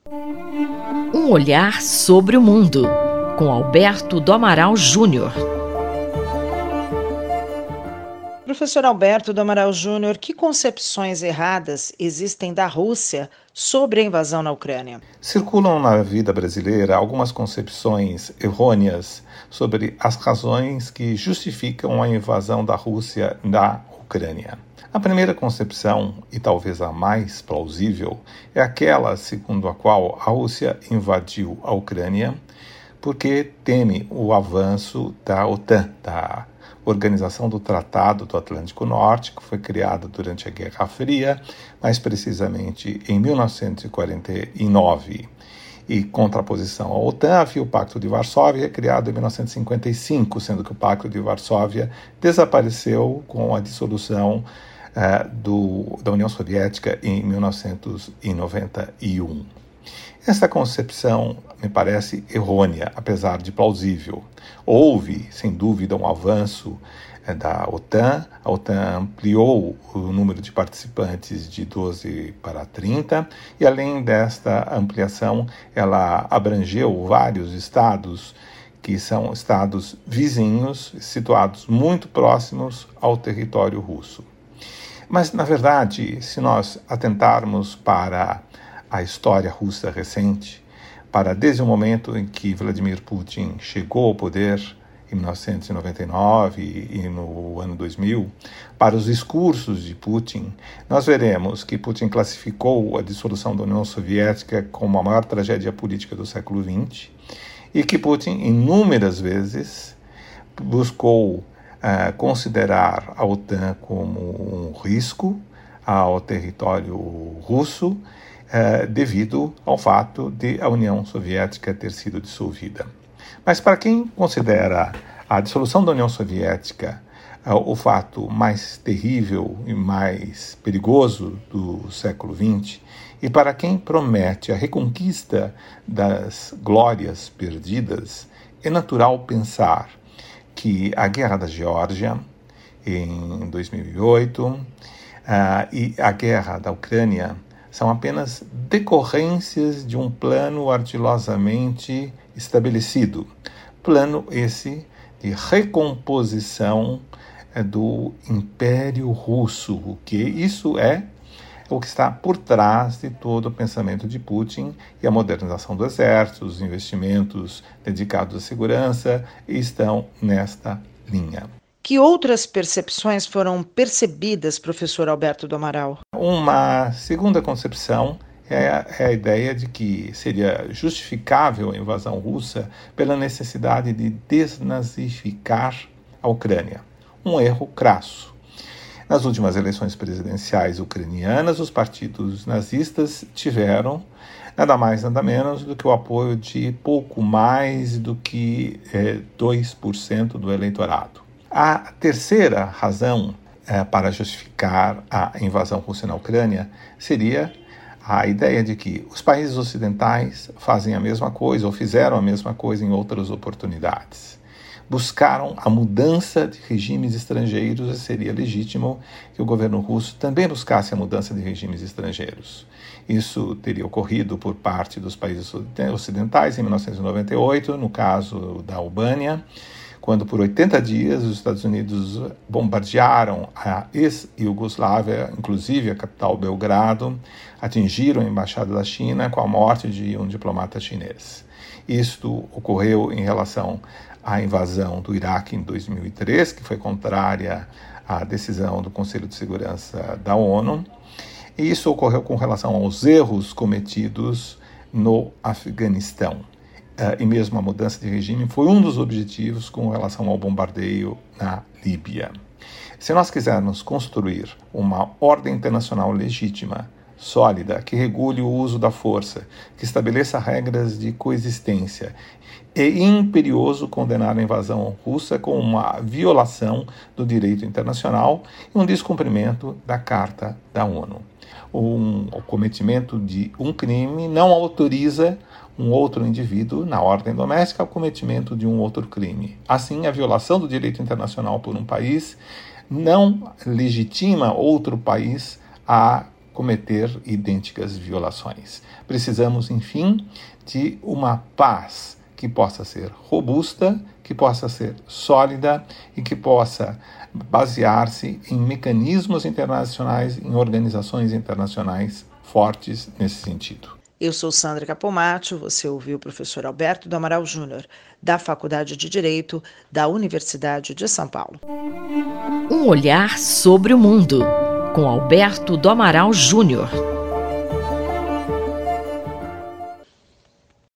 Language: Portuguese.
Um olhar sobre o mundo, com Alberto do Amaral Júnior. Professor Alberto do Amaral Júnior, que concepções erradas existem da Rússia sobre a invasão na Ucrânia? Circulam na vida brasileira algumas concepções errôneas sobre as razões que justificam a invasão da Rússia na Ucrânia. A primeira concepção, e talvez a mais plausível, é aquela segundo a qual a Rússia invadiu a Ucrânia porque teme o avanço da OTAN, da Organização do Tratado do Atlântico Norte, que foi criada durante a Guerra Fria, mais precisamente em 1949. E contraposição à OTAN havia o Pacto de Varsóvia, criado em 1955, sendo que o Pacto de Varsóvia desapareceu com a dissolução da União Soviética em 1991. Essa concepção me parece errônea, apesar de plausível. Houve, sem dúvida, um avanço da OTAN. A OTAN ampliou o número de participantes de 12 para 30 e, além desta ampliação, ela abrangeu vários estados que são estados vizinhos, situados muito próximos ao território russo. Mas, na verdade, se nós atentarmos para a história russa recente, para desde o momento em que Vladimir Putin chegou ao poder, em 1999 e no ano 2000, para os discursos de Putin, nós veremos que Putin classificou a dissolução da União Soviética como a maior tragédia política do século XX e que Putin, inúmeras vezes, buscou considerar a OTAN como um risco ao território russo, devido ao fato de a União Soviética ter sido dissolvida. Mas para quem considera a dissolução da União Soviética o fato mais terrível e mais perigoso do século XX, e para quem promete a reconquista das glórias perdidas, é natural pensar que a Guerra da Geórgia, em 2008, e a Guerra da Ucrânia são apenas decorrências de um plano ardilosamente estabelecido. Plano esse de recomposição do Império Russo, o que isso é o que está por trás de todo o pensamento de Putin e a modernização do exército, os investimentos dedicados à segurança estão nesta linha. Que outras percepções foram percebidas, professor Alberto do Amaral? Uma segunda concepção é a ideia de que seria justificável a invasão russa pela necessidade de desnazificar a Ucrânia. Um erro crasso. Nas últimas eleições presidenciais ucranianas, os partidos nazistas tiveram nada mais, nada menos do que o apoio de pouco mais do que 2% do eleitorado. A terceira razão para justificar a invasão russa na Ucrânia seria a ideia de que os países ocidentais fazem a mesma coisa ou fizeram a mesma coisa em outras oportunidades. Buscaram a mudança de regimes estrangeiros e seria legítimo que o governo russo também buscasse a mudança de regimes estrangeiros. Isso teria ocorrido por parte dos países ocidentais em 1998, no caso da Albânia, quando por 80 dias os Estados Unidos bombardearam a ex-Iugoslávia, inclusive a capital Belgrado, atingiram a embaixada da China com a morte de um diplomata chinês. Isto ocorreu em relação à invasão do Iraque em 2003, que foi contrária à decisão do Conselho de Segurança da ONU, e isso ocorreu com relação aos erros cometidos no Afeganistão. E mesmo a mudança de regime foi um dos objetivos com relação ao bombardeio na Líbia. Se nós quisermos construir uma ordem internacional legítima, sólida, que regule o uso da força, que estabeleça regras de coexistência, é imperioso condenar a invasão russa como uma violação do direito internacional e um descumprimento da Carta da ONU. O cometimento de um crime não autoriza um outro indivíduo, na ordem doméstica, ao cometimento de um outro crime. Assim, a violação do direito internacional por um país não legitima outro país a cometer idênticas violações. Precisamos, enfim, de uma paz que possa ser robusta, que possa ser sólida e que possa basear-se em mecanismos internacionais, em organizações internacionais fortes nesse sentido. Eu sou Sandra Capomatto, você ouviu o professor Alberto do Amaral Júnior, da Faculdade de Direito da Universidade de São Paulo. Um olhar sobre o mundo, com Alberto do Amaral Júnior.